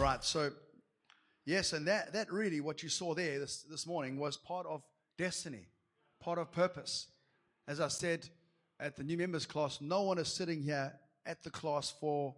right, so yes, and that really what you saw there this morning was part of destiny, part of purpose. As I said at the new members class, no one is sitting here at the class for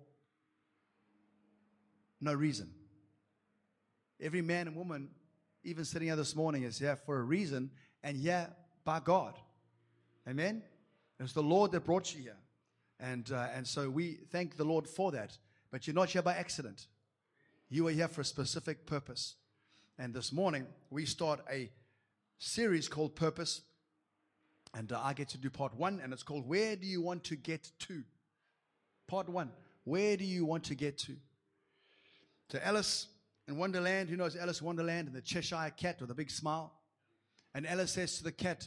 no reason. Every man and woman, even sitting here this morning, is here for a reason, and here by God. Amen? It's the Lord that brought you here. And so we thank the Lord for that. But you're not here by accident. You are here for a specific purpose. And this morning, we start a series called Purpose. And I get to do part 1, and it's called Where Do You Want to Get To? Part 1. Where do you want to get to? To Alice in Wonderland. Who knows Alice in Wonderland and the Cheshire Cat with a big smile? And Alice says to the cat,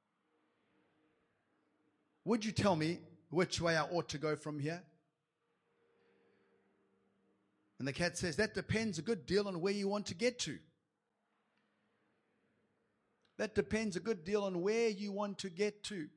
would you tell me which way I ought to go from here? And the cat says, that depends a good deal on where you want to get to. That depends a good deal on where you want to get to.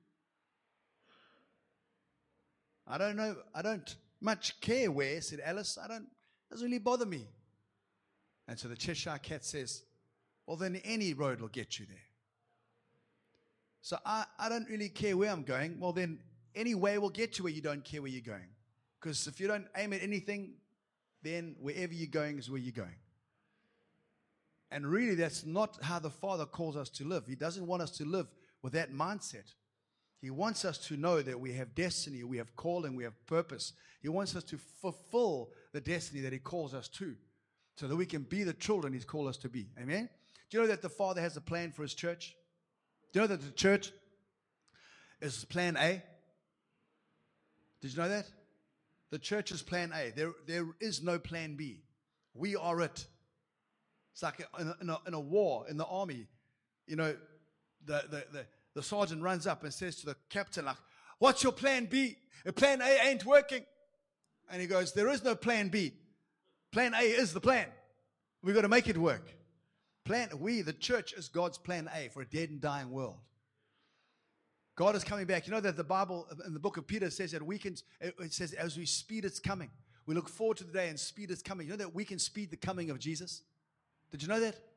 I don't know. I don't much care where, said Alice. Doesn't really bother me. And so the Cheshire Cat says, well, then any road will get you there. So I don't really care where I'm going. Well, then any way will get you where you don't care where you're going. Because if you don't aim at anything, then wherever you're going is where you're going. And really, that's not how the Father calls us to live. He doesn't want us to live with that mindset. He wants us to know that we have destiny, we have calling, we have purpose. He wants us to fulfill the destiny that He calls us to, so that we can be the children He's called us to be. Amen? Do you know that the Father has a plan for His church? Do you know that the church is plan A? Did you know that? The church is plan A. There is no plan B. We are it. It's like in a war, in the army. You know, the sergeant runs up and says to the captain, like, what's your plan B? Plan A ain't working. And he goes, there is no plan B. Plan A is the plan. We've got to make it work. The church is God's plan A for a dead and dying world. God is coming back. You know that the Bible, in the book of Peter, says that it says as we speed its coming. We look forward to the day and speed its coming. You know that we can speed the coming of Jesus? Did you know that?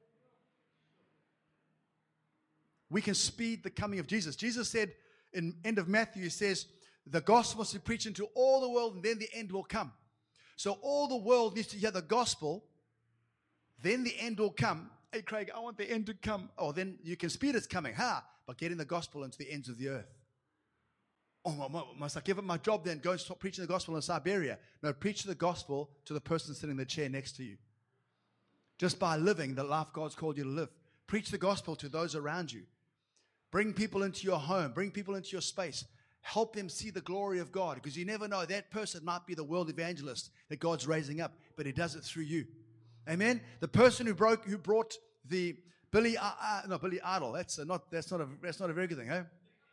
We can speed the coming of Jesus. Jesus said in end of Matthew, He says, the gospel must be preached into all the world and then the end will come. So all the world needs to hear the gospel, then the end will come. Hey, Craig, I want the end to come. Oh, then you can speed its coming. How? By getting the gospel into the ends of the earth. Oh, must I give up my job then? Go and stop preaching the gospel in Siberia. No, preach the gospel to the person sitting in the chair next to you. Just by living the life God's called you to live. Preach the gospel to those around you. Bring people into your home. Bring people into your space. Help them see the glory of God. Because you never know, that person might be the world evangelist that God's raising up. But He does it through you. Amen? The person who brought the Billy Idol. That's not a very good thing, eh?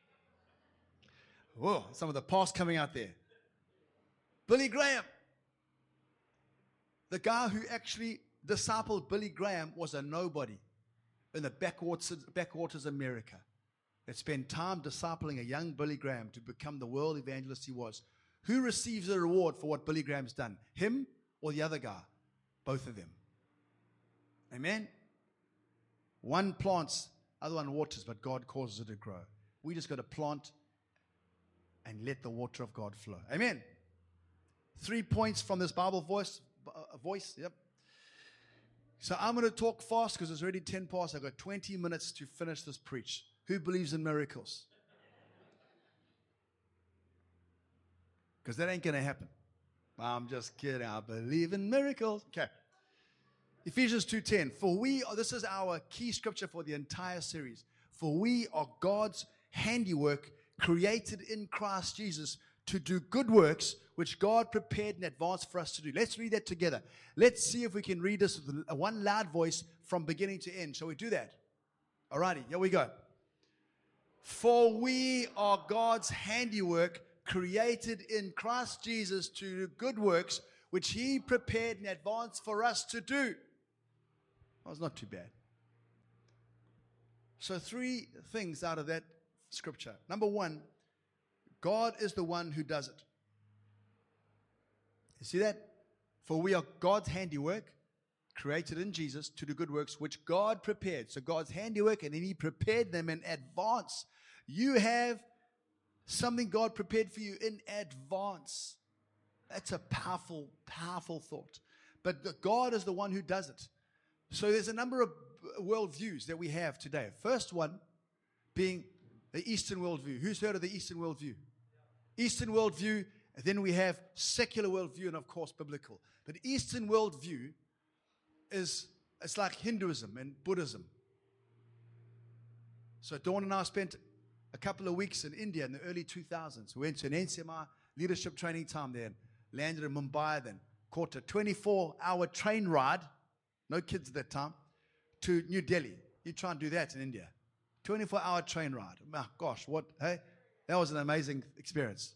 Whoa, some of the past coming out there. Billy Graham. The guy who actually discipled Billy Graham was a nobody in the backwaters America. That spent time discipling a young Billy Graham to become the world evangelist he was. Who receives the reward for what Billy Graham's done? Him or the other guy? Both of them. Amen? One plants, other one waters, but God causes it to grow. We just got to plant and let the water of God flow. Amen? 3 points from this Bible voice. Yep. So I'm going to talk fast because it's already 10 past. I've got 20 minutes to finish this preach. Who believes in miracles? Because that ain't going to happen. I'm just kidding. I believe in miracles. Okay. Ephesians 2:10. This is our key scripture for the entire series. For we are God's handiwork, created in Christ Jesus to do good works, which God prepared in advance for us to do. Let's read that together. Let's see if we can read this with one loud voice from beginning to end. Shall we do that? Alrighty, here we go. For we are God's handiwork, created in Christ Jesus to do good works, which He prepared in advance for us to do. That was not too bad. So 3 things out of that scripture. Number 1, God is the one who does it. You see that? For we are God's handiwork. created in Jesus to do good works, which God prepared. So God's handiwork, and then He prepared them in advance. You have something God prepared for you in advance. That's a powerful, powerful thought. But God is the one who does it. So there's a number of worldviews that we have today. First one being the Eastern worldview. Who's heard of the Eastern worldview? Eastern worldview, and then we have secular worldview, and of course biblical. But Eastern worldview it's like Hinduism and Buddhism. So Dawn and I spent a couple of weeks in India in the early 2000s. We went to an NCMI leadership training time there, and landed in Mumbai, then caught a 24-hour train ride, no kids at that time, to New Delhi. You try and do that in India. 24-hour train ride. My gosh, hey? That was an amazing experience.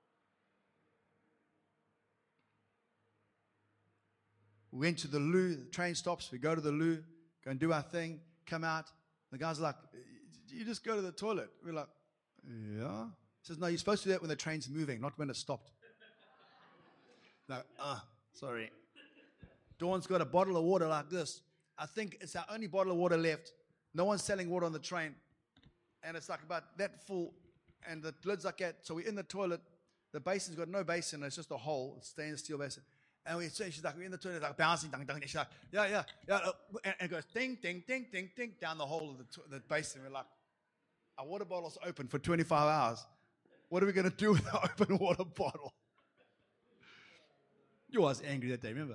We went to the loo, the train stops, we go to the loo, go and do our thing, come out. The guys are like, you just go to the toilet. We're like, yeah. He says, no, you're supposed to do that when the train's moving, not when it's stopped. Like, sorry. Dawn's got a bottle of water like this. I think it's our only bottle of water left. No one's selling water on the train. And it's like about that full, and the lid's like that. So we're in the toilet. The basin's got no basin. It's just a hole. It's stainless steel basin. And she's like, we're in the toilet, like bouncing, ding, ding. She's like, yeah. And it goes ding, ding, ding, ding, ding, down the hole of the basin. We're like, our water bottle's open for 25 hours. What are we going to do with our open water bottle? You was angry that day, remember?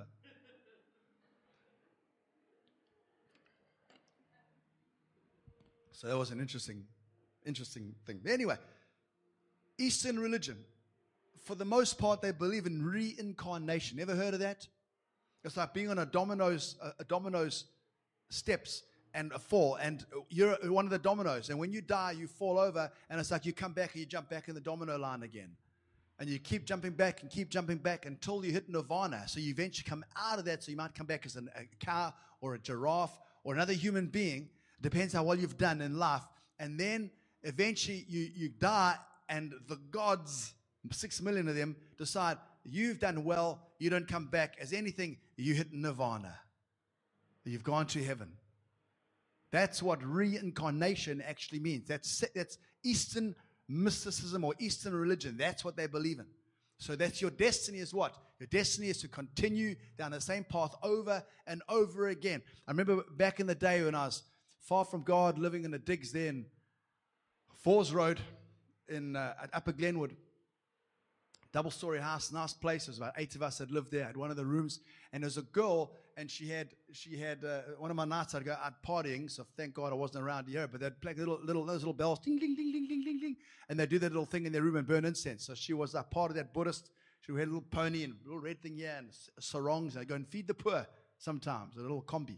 So that was an interesting thing. But anyway, Eastern religion, for the most part, they believe in reincarnation. Ever heard of that? It's like being on a dominoes steps and a fall, and you're one of the dominoes, and when you die, you fall over, and it's like you come back and you jump back in the domino line again. And you keep jumping back until you hit nirvana. So you eventually come out of that, so you might come back as a cow or a giraffe or another human being. Depends how well you've done in life. And then eventually you die, and the gods, 6 million of them, decide you've done well, you don't come back as anything, you hit nirvana. You've gone to heaven. That's what reincarnation actually means. That's Eastern mysticism or Eastern religion. That's what they believe in. So that's your destiny is what? Your destiny is to continue down the same path over and over again. I remember back in the day when I was far from God, living in the digs there in Falls Road in Upper Glenwood. Double-story house, nice place. There was about 8 of us that lived there. I had one of the rooms, and there was a girl, and she had one of my nights I'd go out partying. So thank God I wasn't around here. But they'd play those little bells, ding, ding, ding, ding, ding, ding, ding, and they'd do that little thing in their room and burn incense. So she was a part of that Buddhist. She had a little pony and a little red thing here and sarongs. And I'd go and feed the poor sometimes, a little combi.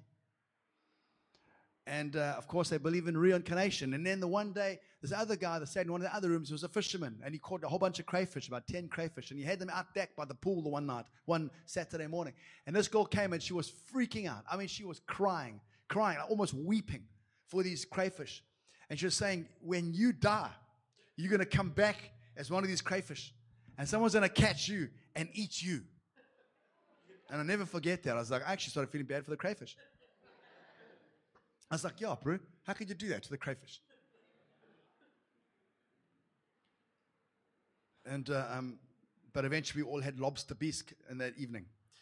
And, of course, they believe in reincarnation. And then the one day, this other guy that stayed in one of the other rooms was a fisherman. And he caught a whole bunch of crayfish, about 10 crayfish. And he had them out back by the pool one Saturday morning. And this girl came and she was freaking out. I mean, she was crying, almost weeping for these crayfish. And she was saying, when you die, you're going to come back as one of these crayfish. And someone's going to catch you and eat you. And I'll never forget that. I was like, I actually started feeling bad for the crayfish. I was like, yeah, bro, how could you do that to the crayfish? And but eventually we all had lobster bisque in that evening.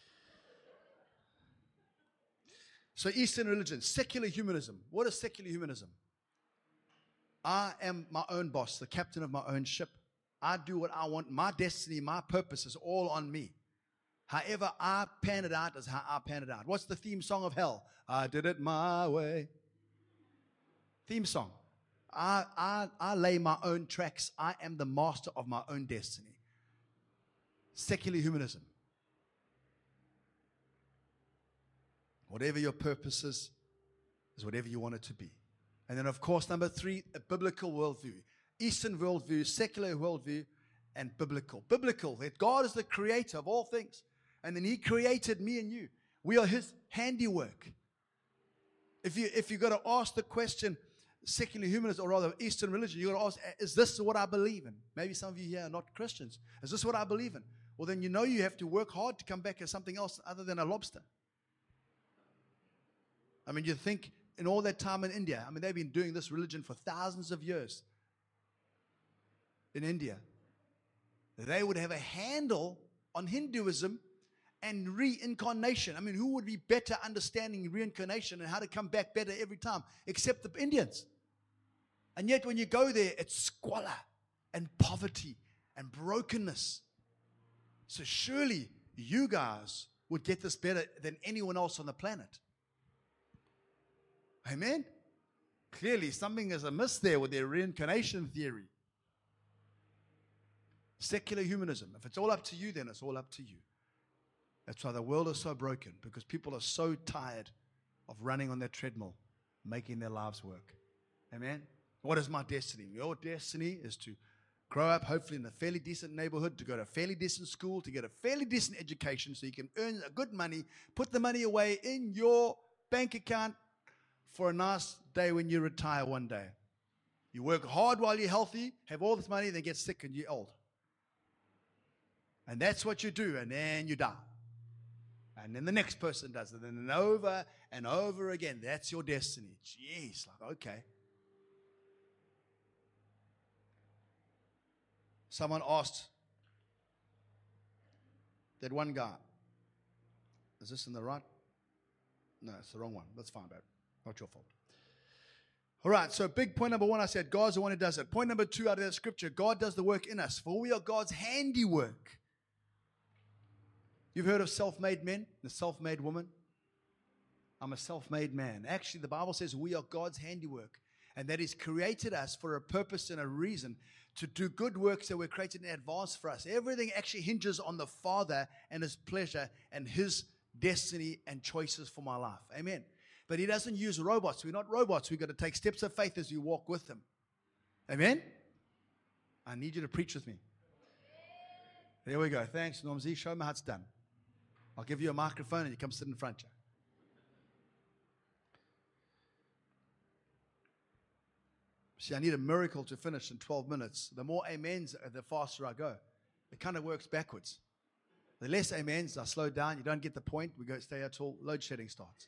So Eastern religion, secular humanism. What is secular humanism? I am my own boss, the captain of my own ship. I do what I want. My destiny, my purpose is all on me. However I pan it out is how I pan it out. What's the theme song of hell? I did it my way. Theme song. I lay my own tracks. I am the master of my own destiny. Secular humanism. Whatever your purpose is whatever you want it to be. And then, of course, number 3, a biblical worldview. Eastern worldview, secular worldview, and biblical. Biblical, that God is the creator of all things. And then He created me and you. We are His handiwork. If you've got to ask the question, secular humanist, or rather Eastern religion, you've got to ask, is this what I believe in? Maybe some of you here are not Christians. Is this what I believe in? Well, then you know you have to work hard to come back as something else other than a lobster. I mean, you think in all that time in India, I mean, they've been doing this religion for thousands of years in India. They would have a handle on Hinduism and reincarnation. I mean, who would be better understanding reincarnation and how to come back better every time except the Indians? And yet when you go there, it's squalor and poverty and brokenness. So surely you guys would get this better than anyone else on the planet. Amen? Clearly something is amiss there with their reincarnation theory. Secular humanism. If it's all up to you, then it's all up to you. That's why the world is so broken, because people are so tired of running on that treadmill, making their lives work. Amen? What is my destiny? Your destiny is to grow up, hopefully in a fairly decent neighborhood, to go to a fairly decent school, to get a fairly decent education so you can earn a good money, put the money away in your bank account for a nice day when you retire one day. You work hard while you're healthy, have all this money, then get sick and you're old. And that's what you do, and then you die. And then the next person does it, and then over and over again. That's your destiny. Jeez, like, okay. Someone asked that one guy, is this in the right? No, it's the wrong one. That's fine, babe. Not your fault. All right, so big point number one, I said, God's the one who does it. Point number two out of that scripture, God does the work in us, for we are God's handiwork. You've heard of self-made men, the self-made woman? I'm a self-made man. Actually, the Bible says we are God's handiwork, and that He's created us for a purpose and a reason to do good works that were created in advance for us. Everything actually hinges on the Father and His pleasure and His destiny and choices for my life. Amen. But He doesn't use robots. We're not robots. We've got to take steps of faith as we walk with Him. Amen? I need you to preach with me. There we go. Thanks, Normsy. Show me how it's done. I'll give you a microphone and you come sit in front of you. See, I need a miracle to finish in 12 minutes. The more amens, the faster I go. It kind of works backwards. The less amens, I slow down. You don't get the point. We go stay here till load shedding starts.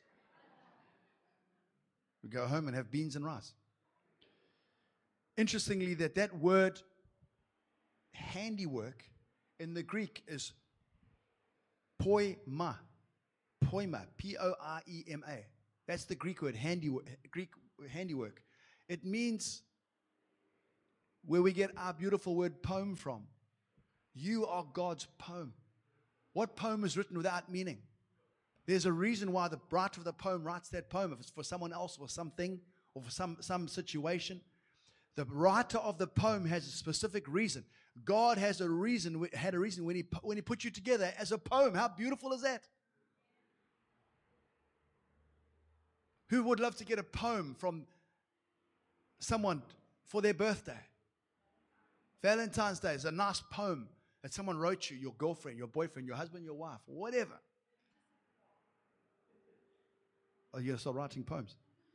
We go home and have beans and rice. Interestingly, that word handiwork in the Greek is poima. Poima. P-O-R-E-M-A. That's the Greek word, handiwork. It means where we get our beautiful word poem from. You are God's poem. What poem is written without meaning? There's a reason why the writer of the poem writes that poem. If it's for someone else or something or for some situation, the writer of the poem has a specific reason. God had a reason when he put you together as a poem. How beautiful is that? Who would love to get a poem from someone for their birthday? Valentine's Day is a nice poem that someone wrote you, your girlfriend, your boyfriend, your husband, your wife, whatever. Oh, you're still writing poems.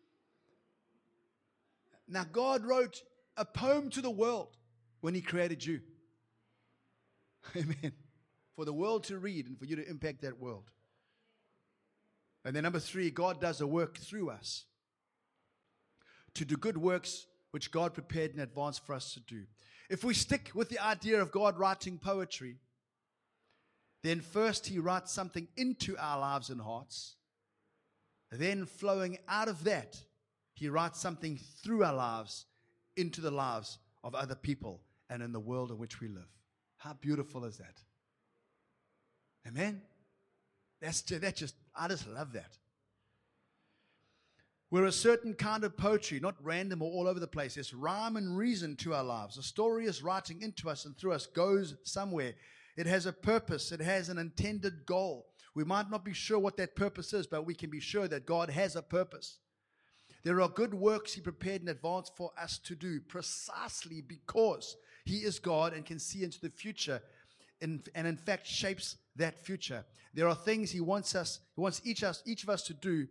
Now, God wrote a poem to the world when He created you. Amen. For the world to read and for you to impact that world. And then number three, God does a work through us to do good works which God prepared in advance for us to do. If we stick with the idea of God writing poetry, then first He writes something into our lives and hearts. Then flowing out of that, He writes something through our lives into the lives of other people and in the world in which we live. How beautiful is that? Amen? I just love that. We're a certain kind of poetry, not random or all over the place. There's rhyme and reason to our lives. The story is writing into us and through us, goes somewhere. It has a purpose. It has an intended goal. We might not be sure what that purpose is, but we can be sure that God has a purpose. There are good works He prepared in advance for us to do, precisely because He is God and can see into the future and in fact shapes that future. There are things He wants each of us to do,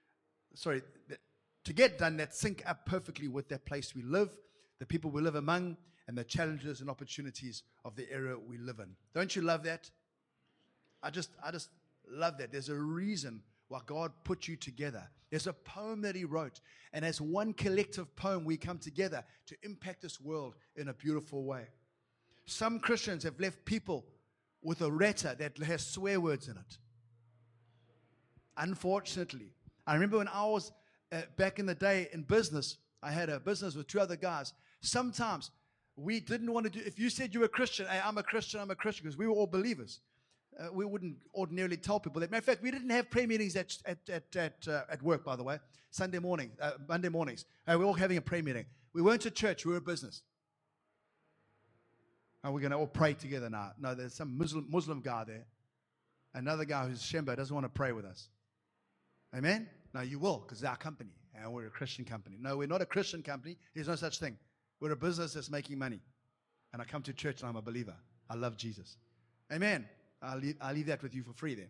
to get done that sync up perfectly with that place we live, the people we live among, and the challenges and opportunities of the area we live in. Don't you love that? I just love that. There's a reason why God put you together. There's a poem that he wrote, and as one collective poem, we come together to impact this world in a beautiful way. Some Christians have left people with a letter that has swear words in it. Unfortunately, I remember when I was back in the day in business, I had a business with 2 other guys. Sometimes we didn't want to do, if you said you were a Christian, hey, I'm a Christian, because we were all believers. We wouldn't ordinarily tell people that. Matter of fact, we didn't have prayer meetings at work, by the way, Monday mornings. We were all having a prayer meeting. We weren't a church, we were a business. And we're going to all pray together now. No, there's some Muslim guy there. Another guy who's Shemba doesn't want to pray with us. Amen? No, you will, because it's our company, and we're a Christian company. No, we're not a Christian company. There's no such thing. We're a business that's making money. And I come to church and I'm a believer. I love Jesus. Amen? I'll leave that with you for free then.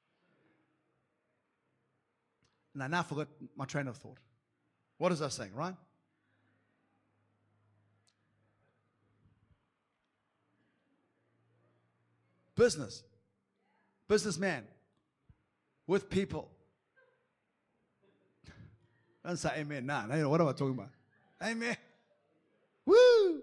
And I now forgot my train of thought. What is I saying, right? Businessman, with people. Don't say amen. Nah, what am I talking about? Amen. Woo!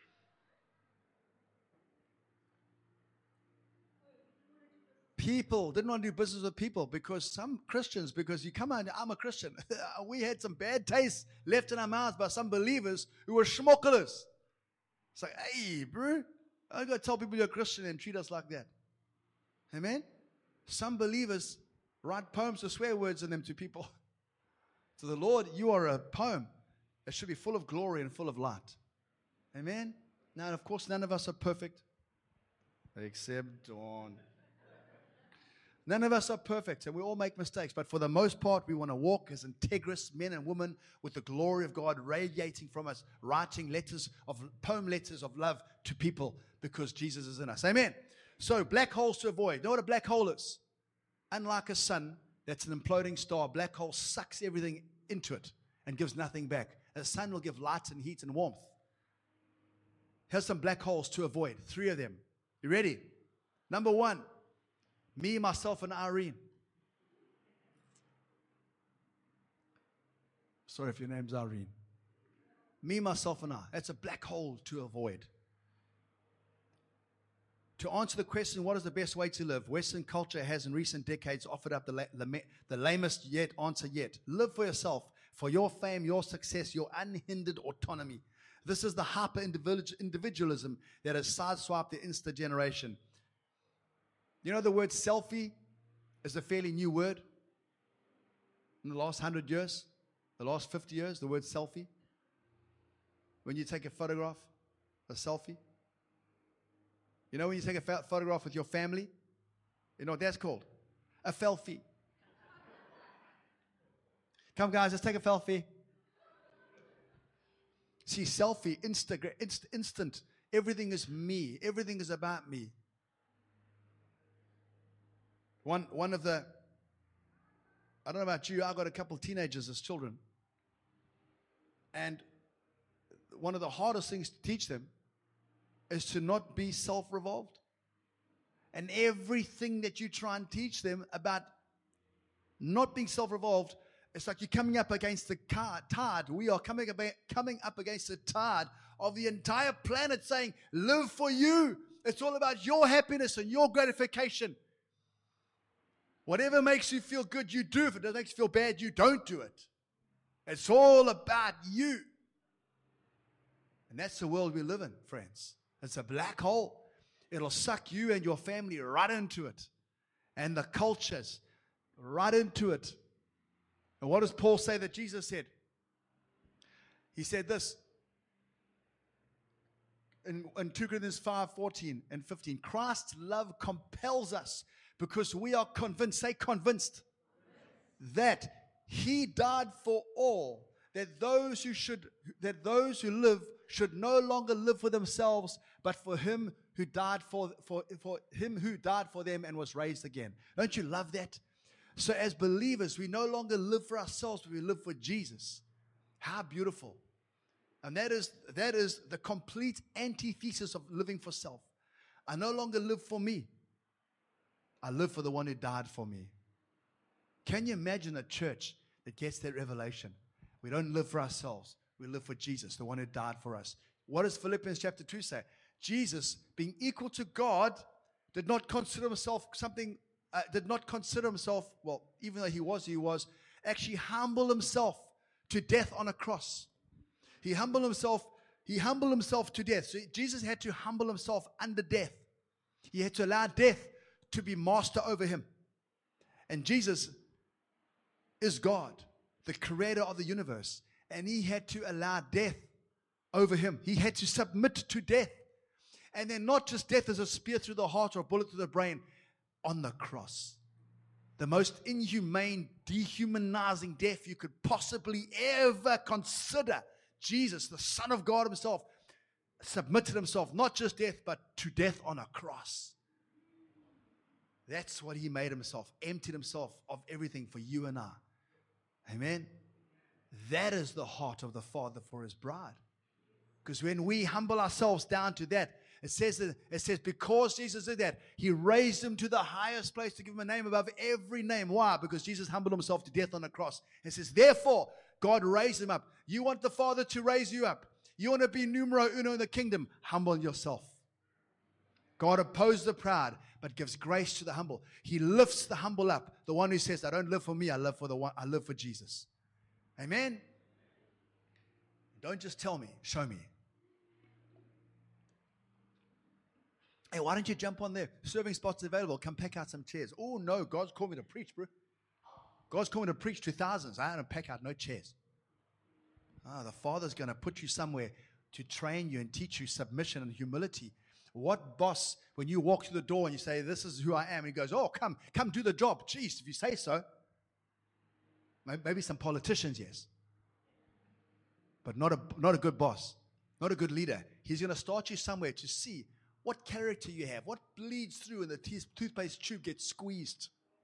People didn't want to do business with people because some Christians, because you come out and I'm a Christian, we had some bad taste left in our mouths by some believers who were schmockelers. It's like, hey, bro, I got to tell people you're a Christian and treat us like that. Amen? Some believers write poems with swear words in them to people. To the Lord, you are a poem that should be full of glory and full of light. Amen? Now, of course, none of us are perfect, except Dawn. None of us are perfect, and we all make mistakes. But for the most part, we want to walk as integrous men and women with the glory of God radiating from us, writing poem letters of love to people because Jesus is in us. Amen? So, black holes to avoid. You know what a black hole is? Unlike a sun that's an imploding star, a black hole sucks everything into it and gives nothing back. A sun will give light and heat and warmth. Here's some black holes to avoid. 3 of them. You ready? Number 1. Me, myself, and Irene. Sorry if your name's Irene. Me, myself, and I. That's a black hole to avoid. To answer the question, what is the best way to live? Western culture has in recent decades offered up the lamest answer yet. Live for yourself, for your fame, your success, your unhindered autonomy. This is the hyper-individualism that has sideswiped the Insta generation. You know the word selfie is a fairly new word in the last 100 years, the last 50 years, the word selfie. When you take a photograph, a selfie. You know when you take a photograph with your family, you know what that's called? A felfie. Come guys, let's take a felfie. See, selfie, instant. Everything is me. Everything is about me. One of the, I don't know about you, I got a couple of teenagers as children. And one of the hardest things to teach them is to not be self-revolved. And everything that you try and teach them about not being self-revolved, it's like you're coming up against the tide. We are coming up against the tide of the entire planet saying, live for you. It's all about your happiness and your gratification. Whatever makes you feel good, you do. If it makes you feel bad, you don't do it. It's all about you. And that's the world we live in, friends. It's a black hole. It'll suck you and your family right into it. And the cultures right into it. And what does Paul say that Jesus said? He said this in 2 Corinthians 5:14 and 15. Christ's love compels us because we are convinced, say convinced, that he died for all, that those who live should no longer live for themselves, but for him who died for him who died for them and was raised again. Don't you love that? So as believers, we no longer live for ourselves, but we live for Jesus. How beautiful. And that is the complete antithesis of living for self. I no longer live for me. I live for the one who died for me. Can you imagine a church that gets that revelation? We don't live for ourselves. We live for Jesus, the one who died for us. What does Philippians chapter 2 say? Jesus, being equal to God, did not consider himself, well, even though he was, actually humbled himself to death on a cross. He humbled himself to death. So Jesus had to humble himself under death. He had to allow death to be master over him. And Jesus is God, the creator of the universe. And he had to allow death over him. He had to submit to death. And then not just death as a spear through the heart or a bullet through the brain, on the cross. The most inhumane, dehumanizing death you could possibly ever consider. Jesus, the Son of God himself, submitted himself, not just death, but to death on a cross. That's what he made himself, emptied himself of everything for you and I. Amen? That is the heart of the Father for his bride. Because when we humble ourselves down to that, it says because Jesus did that, he raised him to the highest place to give him a name above every name. Why? Because Jesus humbled himself to death on the cross. It says, therefore, God raised him up. You want the Father to raise you up. You want to be numero uno in the kingdom. Humble yourself. God opposes the proud, but gives grace to the humble. He lifts the humble up. The one who says, I don't live for me, I live for Jesus. Amen? Don't just tell me, show me. Hey, why don't you jump on there? Serving spots available. Come pack out some chairs. Oh, no, God's called me to preach, bro. God's called me to preach to thousands. I don't pack out no chairs. The Father's going to put you somewhere to train you and teach you submission and humility. What boss, when you walk through the door and you say, this is who I am, and he goes, oh, come do the job. Jeez, if you say so. Maybe some politicians, yes. But not a good boss, not a good leader. He's going to start you somewhere to see what character you have, what bleeds through and the toothpaste tube gets squeezed.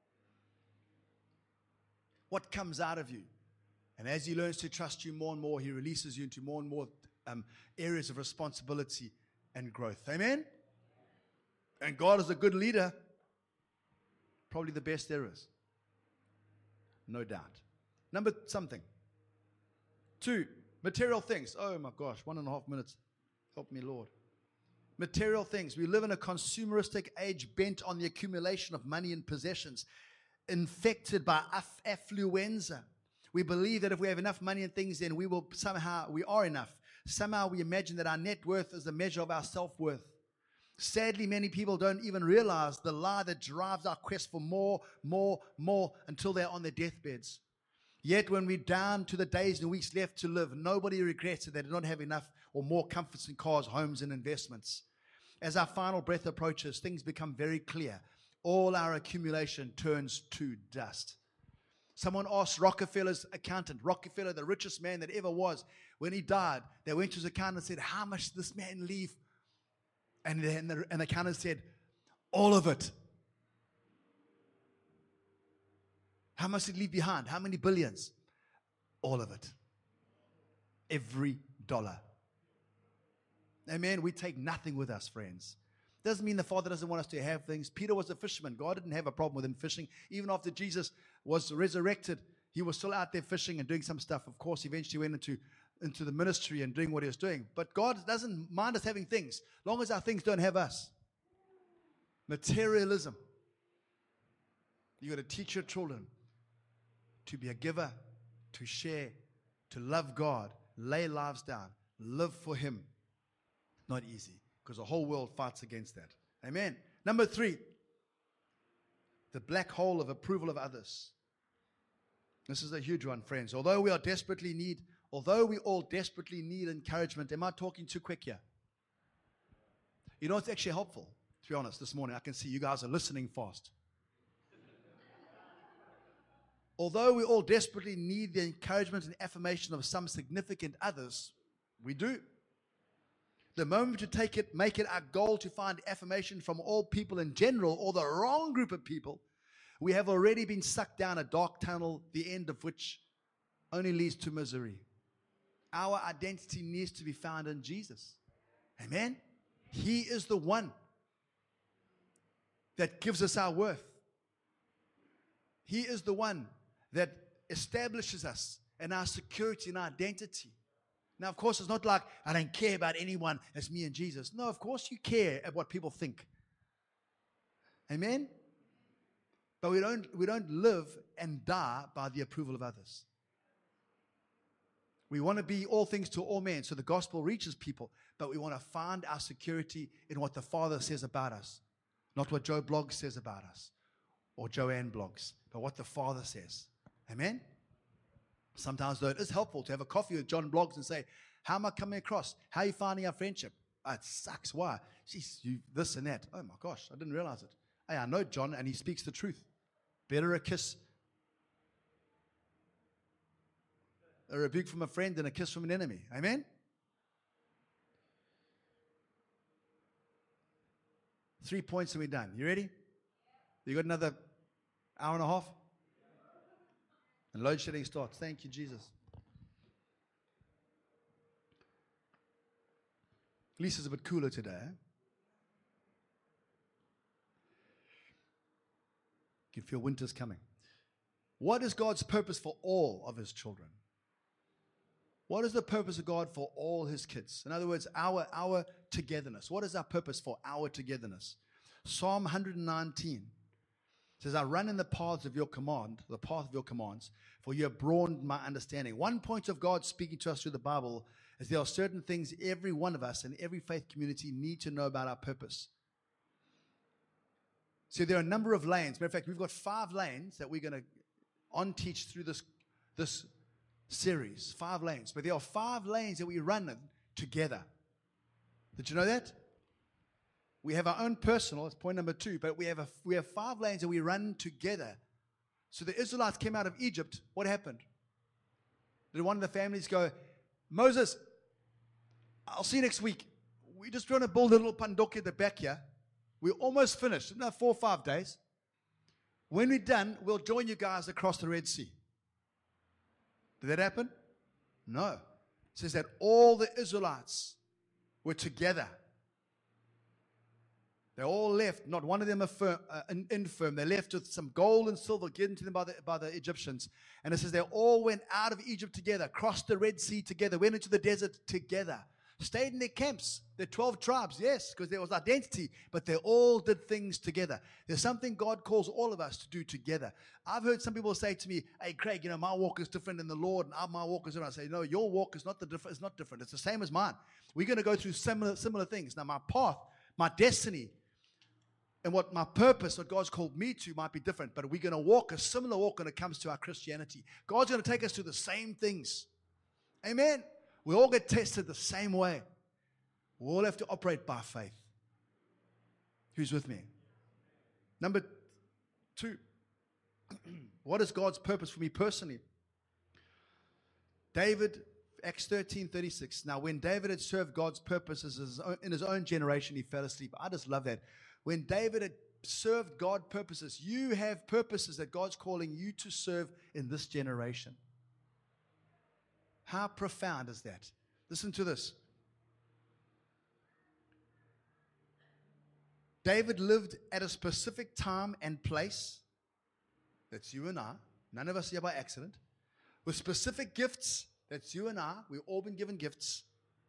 What comes out of you. And as he learns to trust you more and more, he releases you into more and more areas of responsibility and growth. Amen? And God is a good leader. Probably the best there is. No doubt. Number something. 2, material things. Oh my gosh, 1.5 minutes. Help me, Lord. Material things. We live in a consumeristic age bent on the accumulation of money and possessions, infected by affluenza. We believe that if we have enough money and things, then we are enough. Somehow we imagine that our net worth is a measure of our self-worth. Sadly, many people don't even realize the lie that drives our quest for more until they're on their deathbeds. Yet when we're down to the days and weeks left to live, nobody regrets that they do not have enough or more comforts in cars, homes, and investments. As our final breath approaches, things become very clear. All our accumulation turns to dust. Someone asked Rockefeller's accountant, Rockefeller, the richest man that ever was, when he died, they went to his accountant and said, how much did this man leave? And the accountant said, all of it. How much did he leave behind? How many billions? All of it. Every dollar. Amen. We take nothing with us, friends. Doesn't mean the Father doesn't want us to have things. Peter was a fisherman. God didn't have a problem with him fishing. Even after Jesus was resurrected, he was still out there fishing and doing some stuff. Of course, he eventually went into the ministry and doing what he was doing. But God doesn't mind us having things, as long as our things don't have us. Materialism. You got to teach your children to be a giver, to share, to love God, lay lives down, live for him. Not easy, because the whole world fights against that. Amen. Number 3, the black hole of approval of others. This is a huge one, friends. Although we all desperately need encouragement, am I talking too quick here? You know, it's actually helpful, to be honest, this morning. I can see you guys are listening fast. Although we all desperately need the encouragement and affirmation of some significant others, we do. The moment we make it our goal to find affirmation from all people in general or the wrong group of people, we have already been sucked down a dark tunnel, the end of which only leads to misery. Our identity needs to be found in Jesus. Amen? He is the one that gives us our worth. He is the one that establishes us and our security and our identity. Now, of course, it's not like I don't care about anyone. It's me and Jesus. No, of course you care about what people think. Amen? But we don't live and die by the approval of others. We want to be all things to all men, so the gospel reaches people, but we want to find our security in what the Father says about us, not what Joe Bloggs says about us, or Joanne Bloggs, but what the Father says. Amen? Sometimes, though, it is helpful to have a coffee with John Bloggs and say, how am I coming across? How are you finding our friendship? Oh, it sucks. Why? Jeez, you this and that. Oh, my gosh, I didn't realize it. Hey, I know John, and he speaks the truth. Better a kiss, a rebuke from a friend than a kiss from an enemy. Amen? Three points and we're done. You ready? You got another hour and a half? And load shedding starts. Thank you, Jesus. Lisa's a bit cooler today. Eh? You can feel winter's coming. What is God's purpose for all of his children? What is the purpose of God for all his kids? In other words, our togetherness. What is our purpose for our togetherness? Psalm 119 says, I run in the paths of your command, the path of your commands, for you have broadened my understanding. One point of God speaking to us through the Bible is there are certain things every one of us in every faith community need to know about our purpose. So there are a number of lanes. Matter of fact, we've got 5 lanes that we're going to on-teach through this series. 5 lanes. But there are 5 lanes that we run in together. Did you know that? We have our own personal, that's point number 2, but we have 5 lanes that we run together. So the Israelites came out of Egypt. What happened? Did one of the families go, Moses, I'll see you next week. We're just trying to build a little pandoki at the back here. We're almost finished. Another 4 or 5 days. When we're done, we'll join you guys across the Red Sea. Did that happen? No. It says that all the Israelites were together. They all left, not one of them infirm. They left with some gold and silver given to them by the Egyptians. And it says they all went out of Egypt together, crossed the Red Sea together, went into the desert together, stayed in their camps. They're 12 tribes, yes, because there was identity, but they all did things together. There's something God calls all of us to do together. I've heard some people say to me, hey, Craig, my walk is different than the Lord, and my walk is different. I say, no, your walk is not it's not different. It's the same as mine. We're going to go through similar things. Now, my path, my destiny, and what my purpose, what God's called me to, might be different, but we're going to walk a similar walk when it comes to our Christianity. God's going to take us to the same things. Amen? We all get tested the same way. We all have to operate by faith. Who's with me? Number 2, what is God's purpose for me personally? David, Acts 13:36. Now, when David had served God's purposes in his own generation, he fell asleep. I just love that. When David had served God's purposes, you have purposes that God's calling you to serve in this generation. How profound is that? Listen to this. David lived at a specific time and place. That's you and I. None of us here by accident. With specific gifts. That's you and I. We've all been given gifts.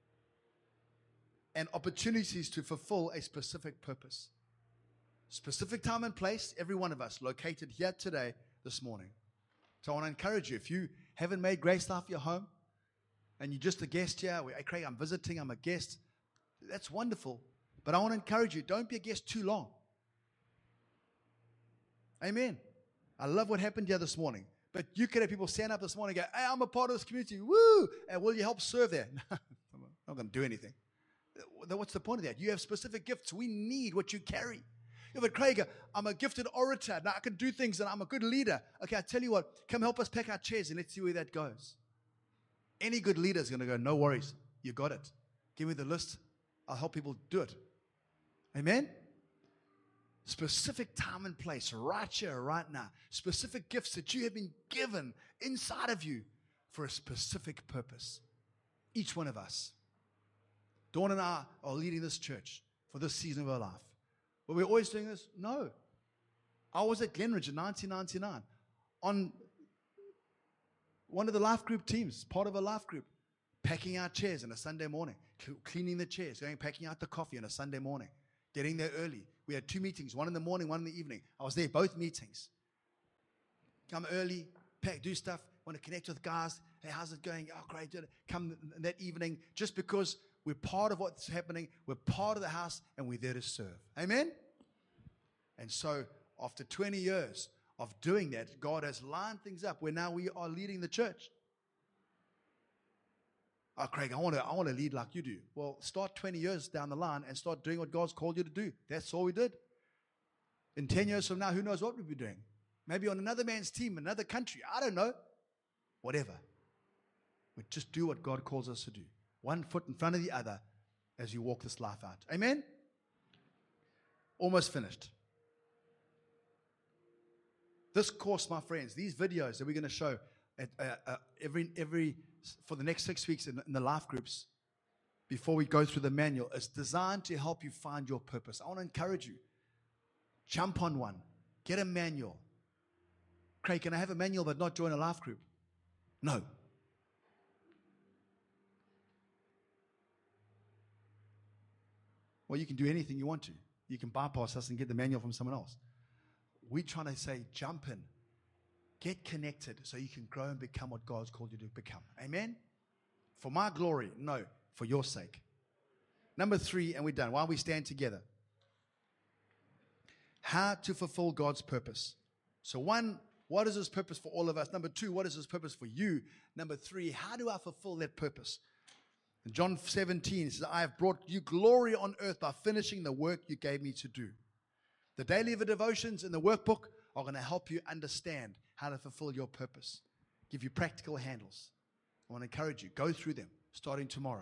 And opportunities to fulfill a specific purpose. Specific time and place, every one of us located here today, this morning. So I want to encourage you, if you haven't made Grace Life your home, and you're just a guest here, hey, Craig, I'm visiting, I'm a guest, that's wonderful. But I want to encourage you, don't be a guest too long. Amen. I love what happened here this morning. But you could have people stand up this morning and go, hey, I'm a part of this community, woo! And will you help serve there? No, I'm not going to do anything. What's the point of that? You have specific gifts. We need what you carry. Yeah, but Craig, I'm a gifted orator. Now I can do things and I'm a good leader. Okay, I tell you what, come help us pack our chairs and let's see where that goes. Any good leader is going to go, no worries, you got it. Give me the list. I'll help people do it. Amen? Specific time and place, right here, right now. Specific gifts that you have been given inside of you for a specific purpose. Each one of us. Dawn and I are leading this church for this season of our life. Were we always doing this? No. I was at Glenridge in 1999. on one of the life group teams, part of a life group, packing out chairs on a Sunday morning, cleaning the chairs, packing out the coffee on a Sunday morning, getting there early. We had 2 meetings, one in the morning, one in the evening. I was there, both meetings. Come early, pack, do stuff, want to connect with guys. Hey, how's it going? Oh, great. Come that evening, just because we're part of what's happening, we're part of the house, and we're there to serve. Amen? And so, after 20 years of doing that, God has lined things up where now we are leading the church. Oh, Craig, I want to lead like you do. Well, start 20 years down the line and start doing what God's called you to do. That's all we did. In 10 years from now, who knows what we'll be doing? Maybe on another man's team, another country. I don't know. Whatever. But just do what God calls us to do. One foot in front of the other as you walk this life out. Amen? Almost finished. This course, my friends, these videos that we're going to show for the next 6 weeks in the life groups, before we go through the manual, is designed to help you find your purpose. I want to encourage you. Jump on one. Get a manual. Craig, can I have a manual but not join a life group? No. Well, you can do anything you want to. You can bypass us and get the manual from someone else. We're trying to say, jump in. Get connected so you can grow and become what God's called you to become. Amen? For my glory? No, for your sake. Number 3, and we're done. While we stand together. How to fulfill God's purpose. So 1, what is His purpose for all of us? Number 2, what is His purpose for you? Number 3, how do I fulfill that purpose? In John 17, it says, I have brought you glory on earth by finishing the work you gave me to do. The daily devotions in the workbook are going to help you understand how to fulfill your purpose. Give you practical handles. I want to encourage you, go through them starting tomorrow.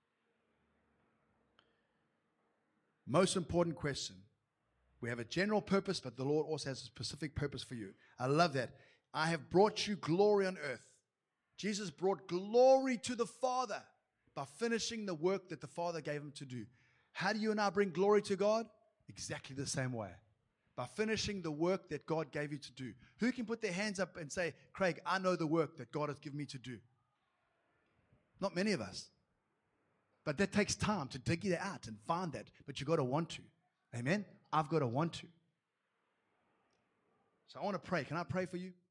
Most important question. We have a general purpose, but the Lord also has a specific purpose for you. I love that. I have brought you glory on earth. Jesus brought glory to the Father by finishing the work that the Father gave Him to do. How do you and I bring glory to God? Exactly the same way. By finishing the work that God gave you to do. Who can put their hands up and say, Craig, I know the work that God has given me to do? Not many of us. But that takes time to dig it out and find that. But you've got to want to. Amen? I've got to want to. So I want to pray. Can I pray for you?